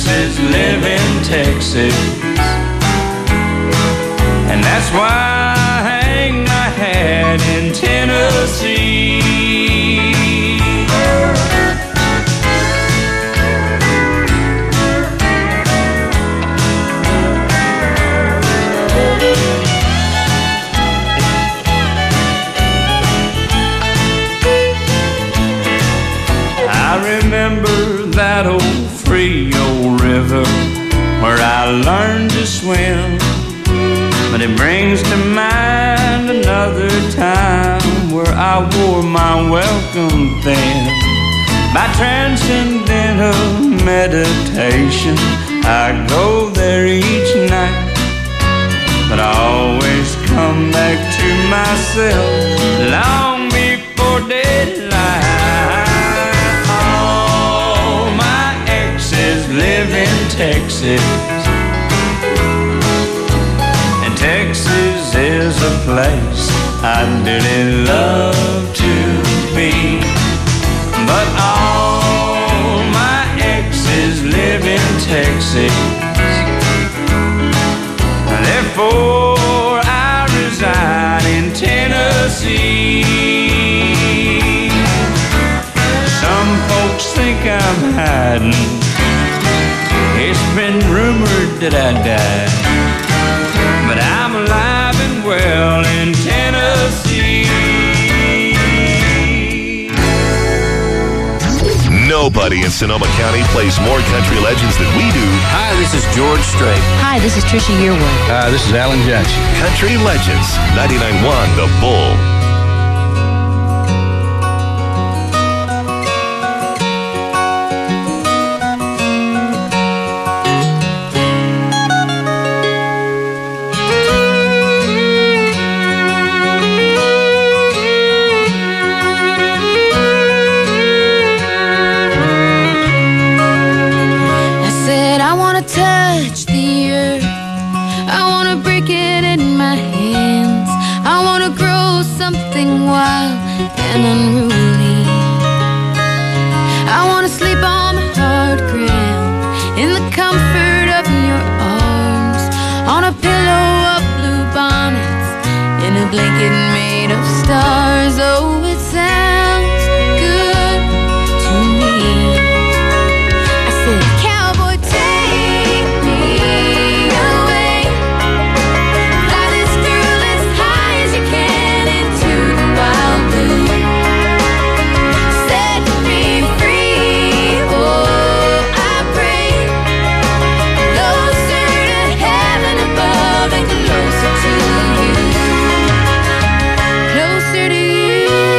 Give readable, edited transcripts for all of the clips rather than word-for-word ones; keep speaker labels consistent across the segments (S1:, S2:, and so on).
S1: exes live in Texas, and that's why I hang my hat in Tennessee. I remember that old Frio River where I learned to swim, but it brings to mind another time where I wore my welcome thin. By transcendental meditation, I go there each night, but I always come back to myself long before daylight. All my exes live in Texas, and Texas is a place I dearly love to be. But all my exes live in Texas, therefore I reside in Tennessee. Some folks think I'm hiding, it's been rumored that I died, but I'm alive and well in Tennessee.
S2: Nobody in Sonoma County plays more country legends than we do.
S3: Hi, this is George Strait.
S4: Hi, this is Trisha Yearwood.
S5: Hi, this is Alan Jackson.
S2: Country Legends, 99.1 The Bull.
S6: Touch the earth, I wanna break it in my hands. I wanna grow something wild and unruly. I wanna sleep on the hard ground in the comfort of your arms, on a pillow of blue bonnets, in a blanket made of stars. Oh, it sounds good to me. I said, cowboy, take me away. Fly this girl as high as you can into the wild blue. Set me free, oh, I pray. Closer to heaven above and closer to you. Closer to you.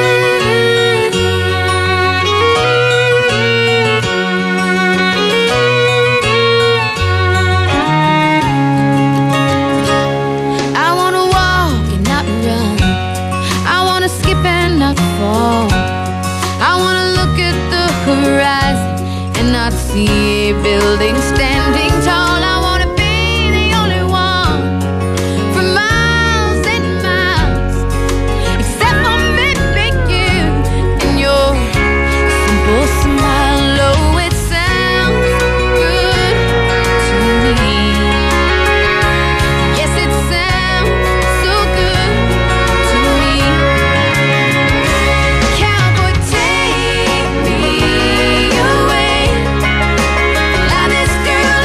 S6: I wanna walk and not run. I wanna skip and not fall. I wanna look at the horizon and not see a building standing tall. I wanna be the only one for miles and miles, except for maybe you and your simple smile. Oh, it sounds good to me. Yes, it sounds so good to me. Cowboy, take me away. Fly this girl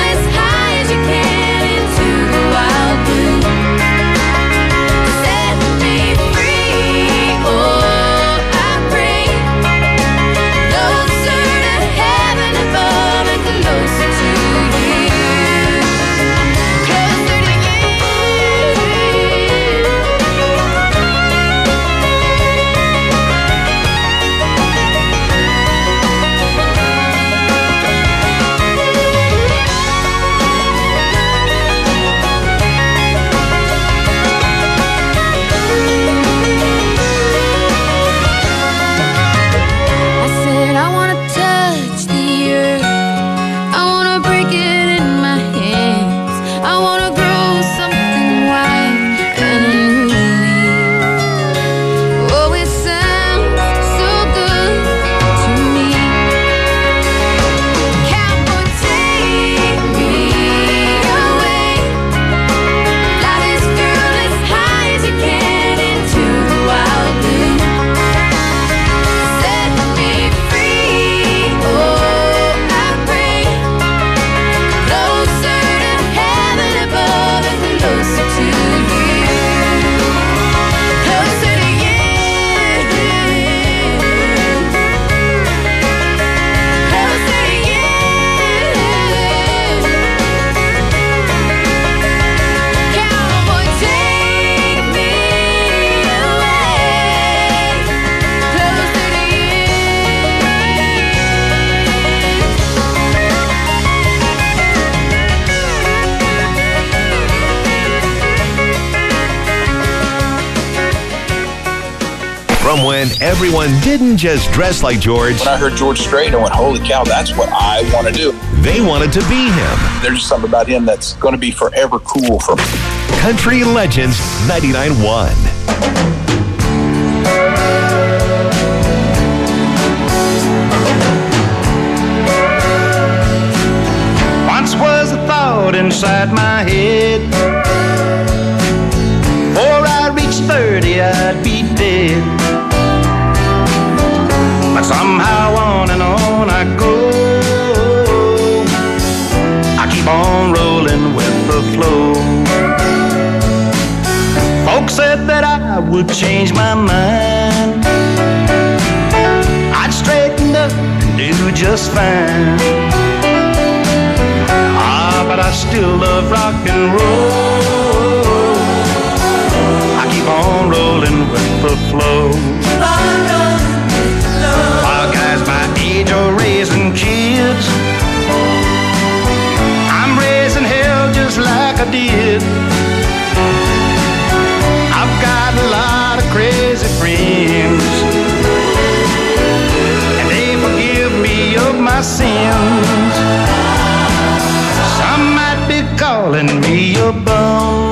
S2: time when everyone didn't just dress like George.
S4: When I heard George Strait, I went, holy cow, that's what I want to do.
S2: They wanted to be him.
S4: There's just something about him that's going to be forever cool for me.
S2: Country Legends 99.1.
S1: Once was a thought inside my head, before I reached 30 I'd be dead. But somehow on and on I go, I keep on rolling with the flow. Folks said that I would change my mind, I'd straighten up and do just fine. But I still love rock and roll. I keep on rolling with the flow. While guys my age are raising kids, I'm raising hell just like I did. I've got a lot of crazy friends, and they forgive me of my sins. Some might be calling me a bum,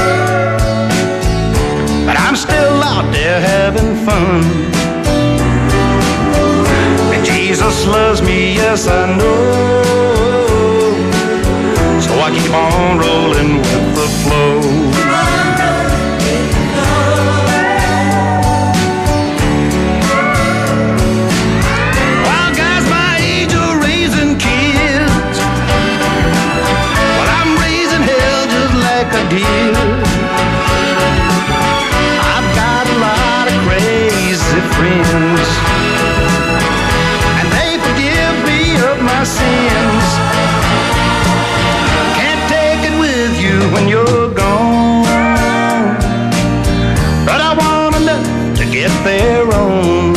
S1: but I'm still out there having fun. And Jesus loves me, yes I know, so I keep on rolling with the flow. I've got a lot of crazy friends, and they forgive me of my sins. Can't take it with you when you're gone, but I want enough to get their own.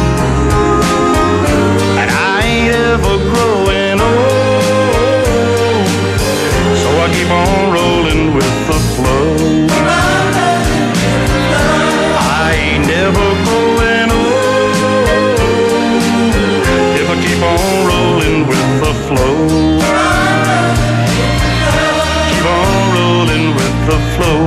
S1: And I ain't ever growing old, so I keep on rolling with the flow. I ain't never growing old if I keep on rolling with the flow. Keep on rolling with the flow.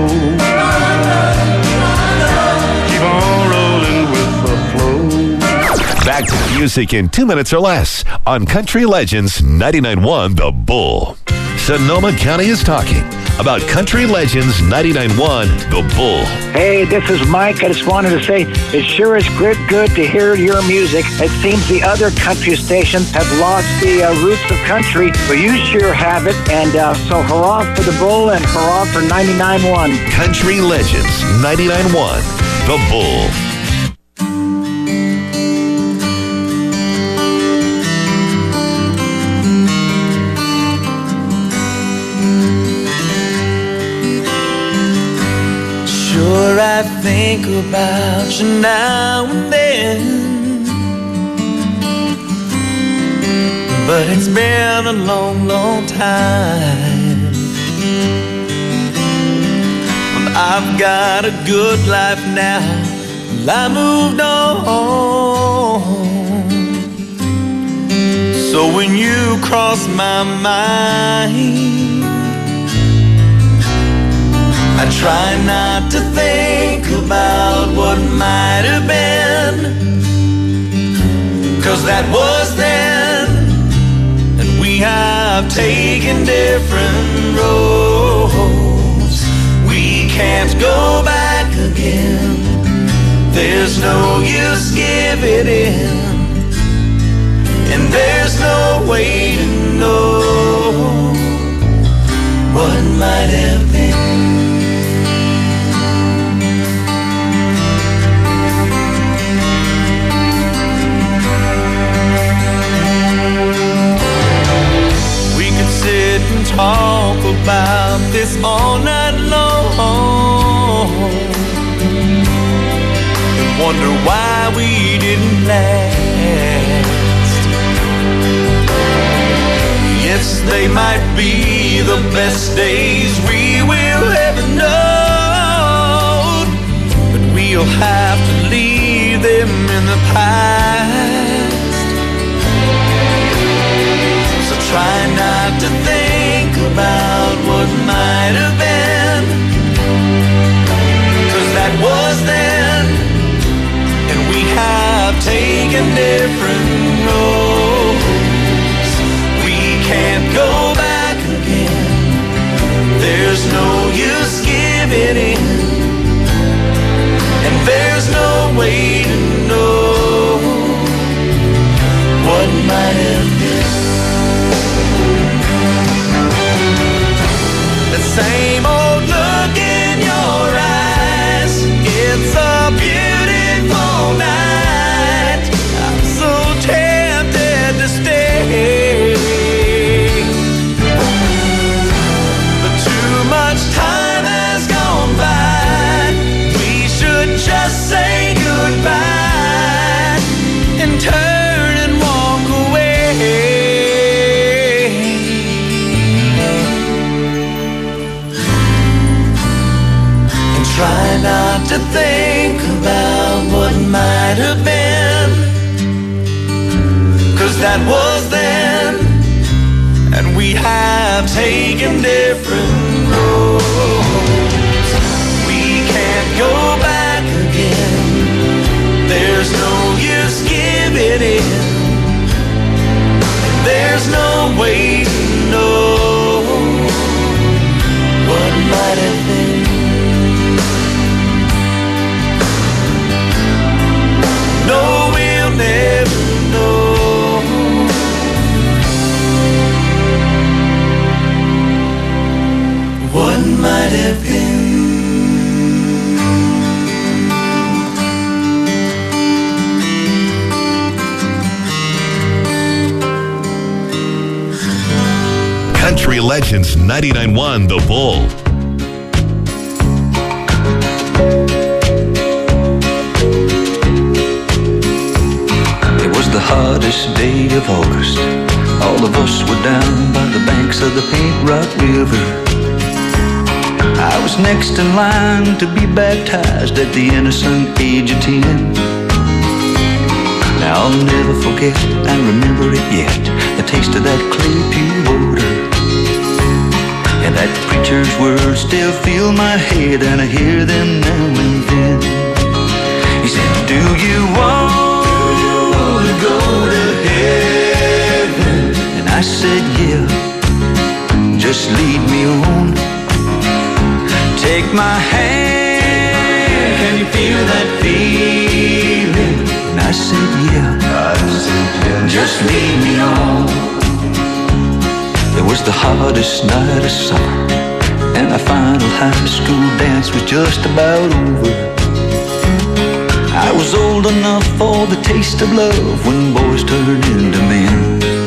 S1: Keep on rolling with the flow.
S2: Back to the music in 2 minutes or less on Country Legends 99.1 The Bull. Sonoma County is talking about Country Legends 99.1 The Bull.
S5: Hey, this is Mike. I just wanted to say it sure is good to hear your music. It seems the other country stations have lost the roots of country, but you sure have it. And so hurrah for the Bull and hurrah for 99.1.
S2: Country Legends 99.1 The Bull.
S7: Sure, I think about you now and then, but it's been a long time. Well, I've got a good life now, well, I moved on. So when you cross my mind, I try not to think about what might have been, 'cause that was then, and we have taken different roads. We can't go back again, there's no use giving in, and there's no way to know what might have been. Sit and talk about this all night long and wonder why we didn't last. Yes, they might be the best days we will ever know, but we'll have to leave them in the past. So try not to think about what might have been, 'cause that was then, and we have taken different roads. We can't go back again. There's no use giving in, and there's no way to know what might have been. The same old look in your eyes, it's a beautiful night. I'm so tempted to stay, but too much time has gone by. We should just say goodbye and turn and walk away. And try not to think about what might have been, 'cause that was then, and we have taken different roads. We can't go back again. There's no use giving in, and there's no way to know what might have been. No, we'll never know what might have been.
S2: Country Legends 99.1 The Bull.
S8: It was the hottest day of August. All of us were down by the banks of the Paint Rock River. I was next in line to be baptized at the innocent age of 10. Now I'll never forget, I remember it yet, the taste of that clear, pure water. And that preacher's words still fill my head, and I hear them now and then. He said, do you want to go to heaven? And I said, yeah, just lead me on. Take my hand, can you feel that feeling? And I said, yeah, just lead me on. It was the hottest night of summer, and our final high school dance was just about over. I was old enough for the taste of love when boys turn into men.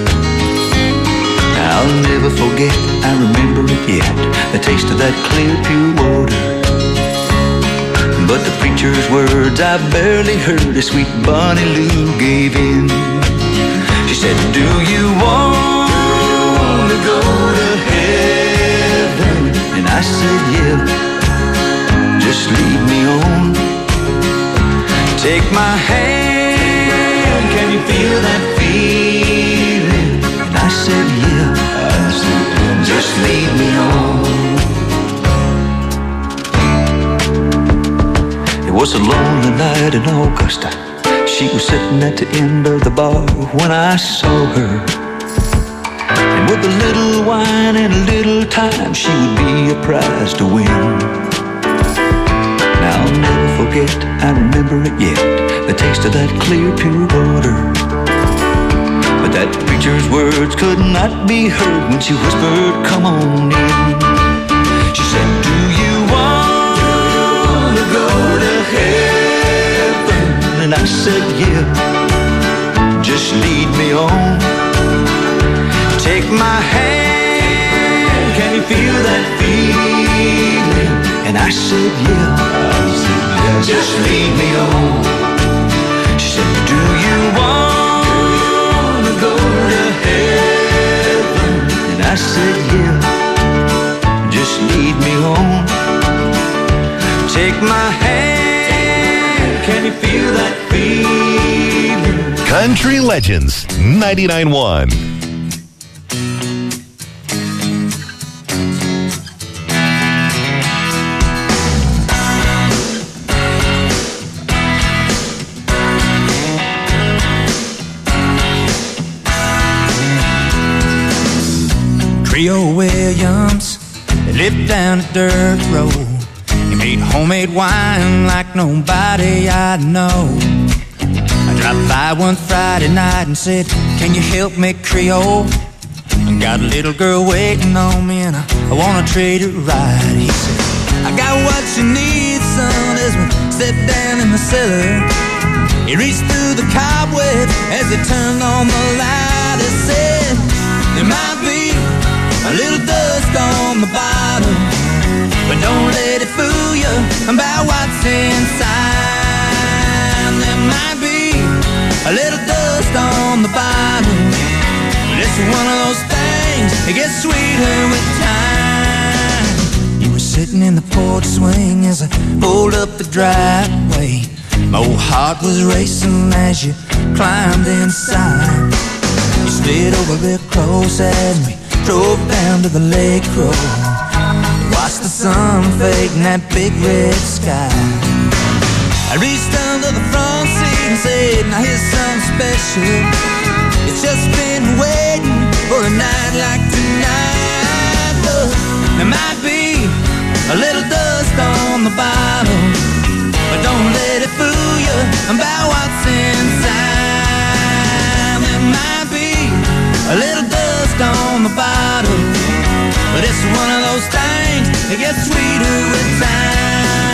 S8: I'll never forget, I remember it yet, the taste of that clear, pure water. But the preacher's words I barely heard as sweet Bonnie Lou gave in. She said, do you want to go to heaven? And I said, yeah, just lead me on. Take my hand, can you feel that feeling? And I said, yeah, just lead me on. It was a lonely night in Augusta. She was sitting at the end of the bar when I saw her. And with a little wine and a little time, she would be a prize to win. Now I'll never forget, I remember it yet, the taste of that clear, pure water. But that preacher's words could not be heard when she whispered, come on in. She said, do you want to go to heaven? And I said, yeah, just lead me on. Take my hand, can you feel that feeling? And I said, yeah, just lead me on. She said, do you want to go to heaven? And I said, yeah, just lead me on. Take my hand, can you
S7: me feel that feeling.
S2: Country Legends 99.1.
S9: Trio Williams, they lived down a dirt road. He made homemade wine like nobody I know. I dropped by one Friday night and said, can you help me, Creole? I got a little girl waiting on me and I wanna treat her right. He said, I got what you need, son, as we stepped down in the cellar. He reached through the cobwebs as he turned on the light. He said, there might be a little dust on the bottom, but don't let it fool you about what's inside. There might be a little dust on the bottom, but it's one of those things that gets sweeter with time. You were sitting in the porch swing as I pulled up the driveway. My old heart was racing as you climbed inside. You slid over real close as we drove down to the lake road. Watched the sun fade in that big red sky. I reached under the front seat and said, now here's something special. It's just been waiting for a night like tonight. Look, there might be a little dust on the bottom, but don't let it fool you about what's inside. There might be a little dust on the bottom, but it's one of those things that gets sweeter with time.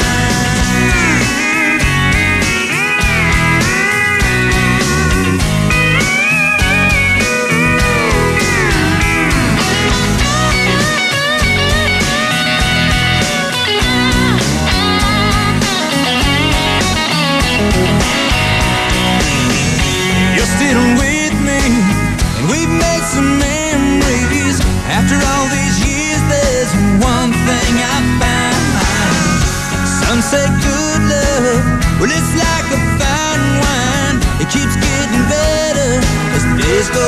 S9: You're still with me, and we've made some memories. After all these years, there's one thing I found. Some say good love, well, it's like a fine wine. It keeps getting better as the days go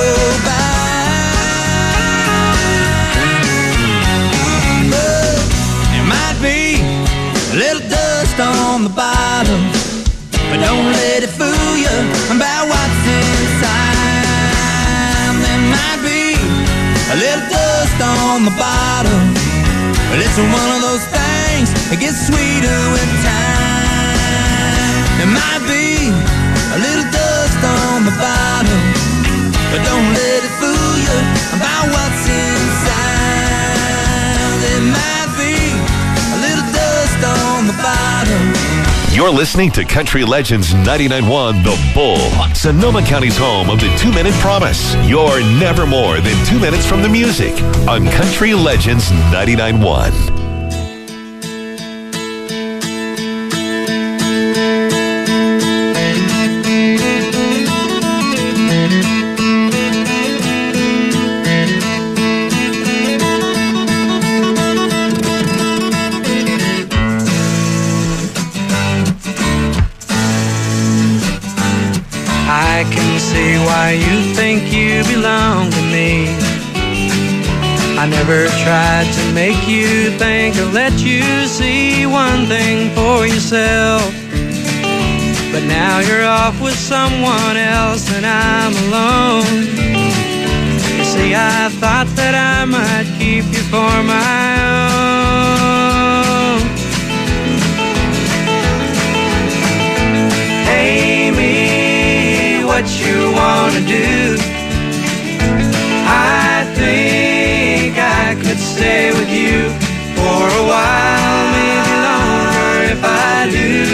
S9: by. But there might be a little dust on the bottom, but don't let it fool you about what's inside. There might be a little dust on the bottom, but it's one of those things that gets sweeter with time. There might be a little dust on the bottom, but don't let it fool you about what's inside. There might be a little dust on the bottom.
S2: You're listening to Country Legends 99.1 The Bull, Sonoma County's home of the 2-Minute Promise. You're never more than 2 minutes from the music on Country Legends 99.1.
S10: I can see why you think you belong to me. I never tried to make you think or let you see one thing for yourself. But now you're off with someone else and I'm alone. You see, I thought that I might keep you for my own. Hey, me, what you wanna do? I think I could stay with you for a while, maybe longer if I do.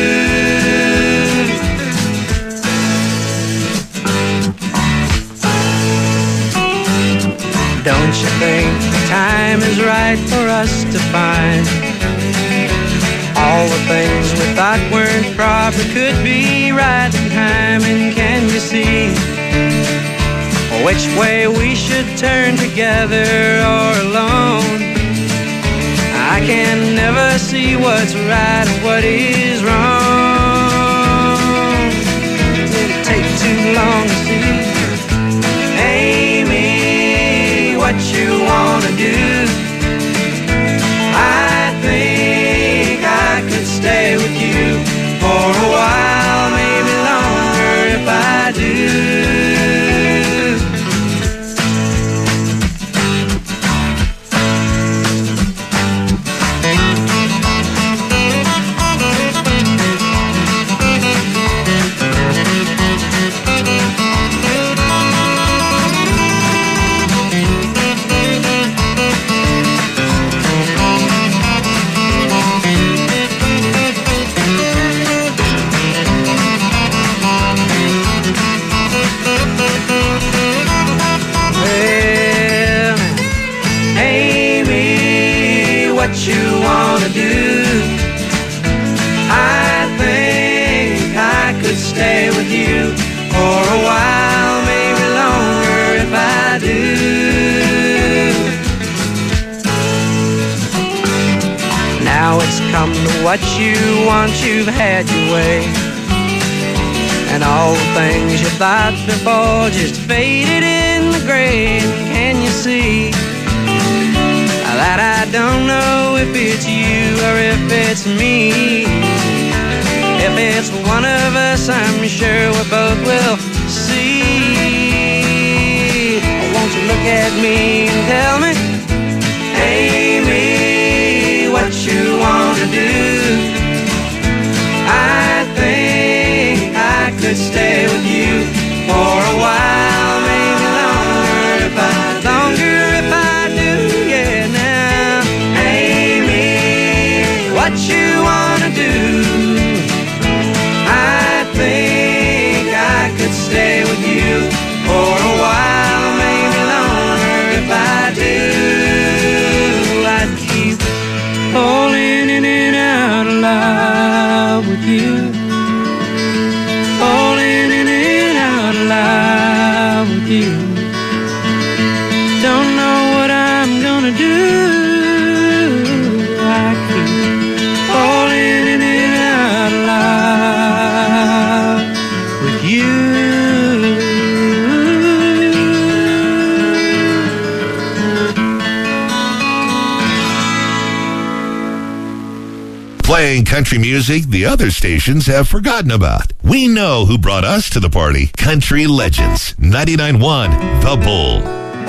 S10: Don't you think the time is right for us to find all the things we thought weren't proper could be right in time? And can you see which way we should turn, together or alone? I can never see what's right and what is wrong. what you wanna do. I think I could stay with you for a while, maybe longer if I do. Now it's come to what you want, you've had your way, and all the things you thought before just faded in the grave. Can you see that I don't know if it's you or if it's me? If it's one of us, I'm sure we both will see. Won't you look at me and tell me, Amy, what you wanna do? I think I could stay with you for a while, maybe longer if I do, yeah. Now, Amy, what you wanna do? I think I could stay with you for a while, maybe longer if I do. I'd keep falling in and out of love with you, falling in and out of love with you. Don't know what I'm gonna do. I keep falling in and out of love with you.
S2: Playing country music the other stations have forgotten about. We know who brought us to the party. Country Legends, 99.1 The Bull.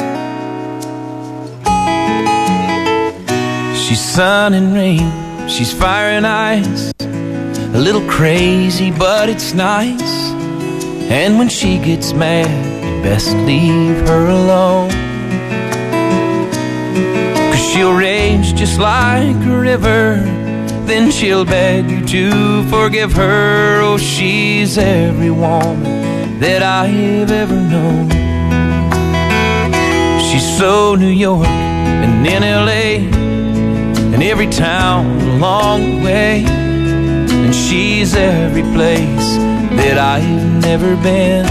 S3: She's sun and rain, she's fire and ice, a little crazy, but it's nice. And when she gets mad, you best leave her alone, 'cause she'll rage just like a river, then she'll beg you to forgive her. Oh, she's every woman that I've ever known. She's so New York and in LA and every town along the way, and she's every place that I've never been.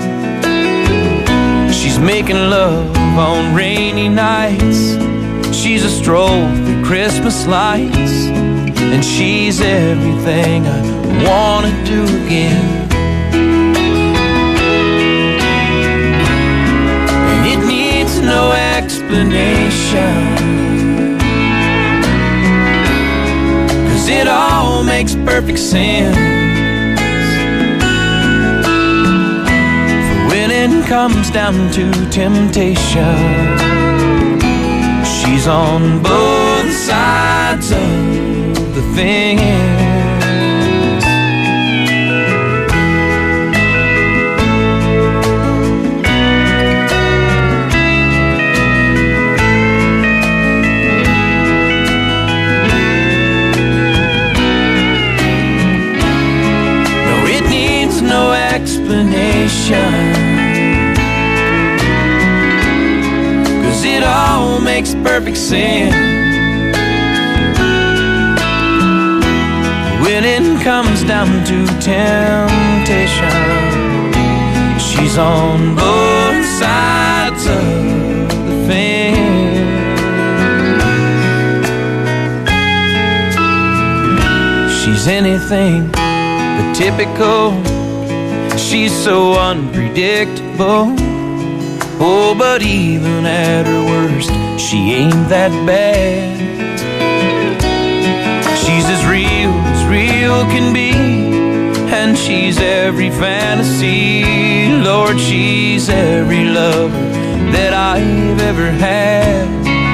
S3: She's making love on rainy nights, she's a stroll through Christmas lights, and she's everything I wanna do again. And it needs no explanation, 'cause it all makes perfect sense. For when it comes down to temptation, she's on both sides of the thing is. No, it needs no explanation, 'cause it all makes perfect sense. When it comes down to temptation, she's on both sides of the fence. She's anything but typical, she's so unpredictable. Oh, but even at her worst, she ain't that bad. She's as real can be, and she's every fantasy. Lord, she's every lover that I've ever had,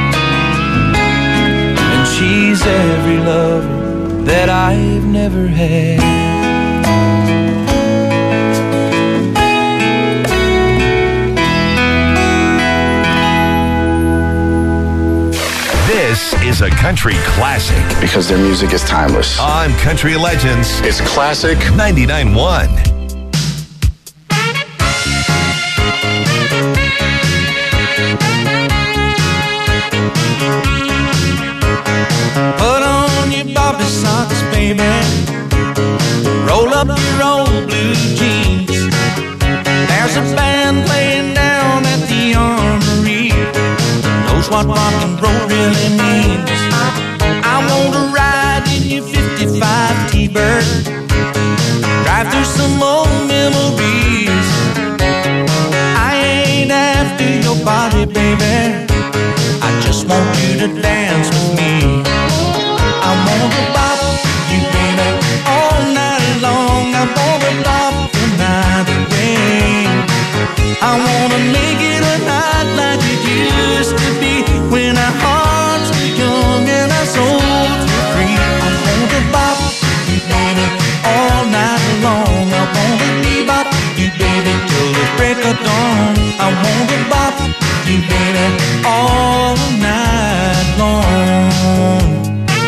S3: and she's every lover that I've never had.
S2: This is a country classic.
S11: Because their music is timeless.
S2: On Country Legends.
S11: It's classic.
S2: 99.1.
S3: up your old blue jeans. There's a band playing down at the Armory, knows what rock and roll really means. I want to ride in your 55 T-Bird, drive through some old memories. I ain't after your body, baby, I just want you to dance with me. I want to bop you, baby, all night long. I want to bop the night away. I want to make it a night like it used to be, when our hearts were young and our souls were free. I want to bop you, baby, all night long. I want to bebop you, baby, till the break of dawn. I want to bop you, baby, all night long.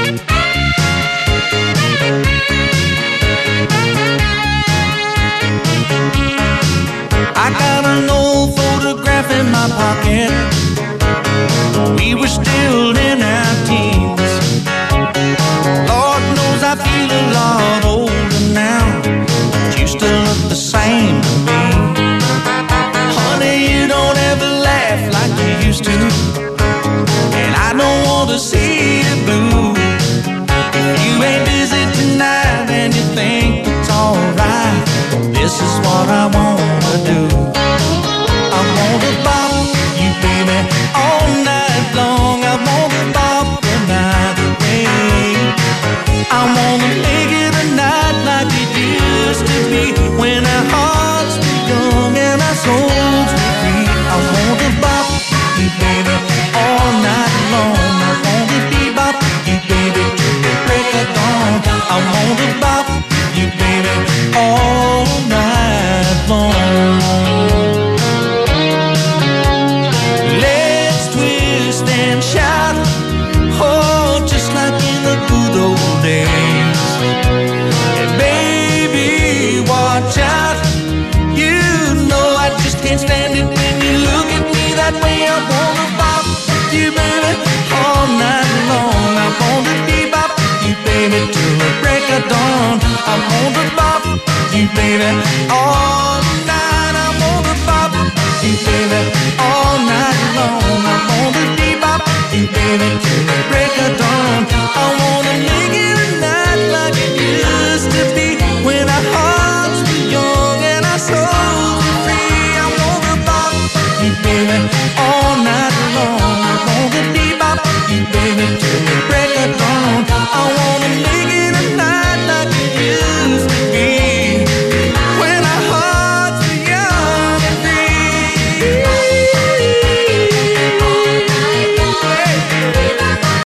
S3: I got an old photograph in my pocket. We were still in our teens. Lord knows I feel a lot older now, but you still look the same to me. Honey, you don't ever laugh like you used to, and I don't want to see you blue. If you ain't busy tonight and you think it's alright, this is what I wanna do. I wanna bop you, baby, all night long. I wanna bop the night away. I wanna make it a night like it used to be, when our hearts were young and our souls were free. I wanna bop you, baby, all night long. I wanna bebop you, baby, till the break of dawn. I wanna bop you, baby, all night long. Let's twist and shout, oh, just like in the good old days. And baby, watch out, you know I just can't stand it when you look at me that way. I wanna bop you, baby, all night long. I wanna bebop you, baby, till the break of dawn. I wanna bop you, baby, all night. I wanna bop you, baby, all night long. I wanna bebop you, baby, till the break of dawn. I wanna make it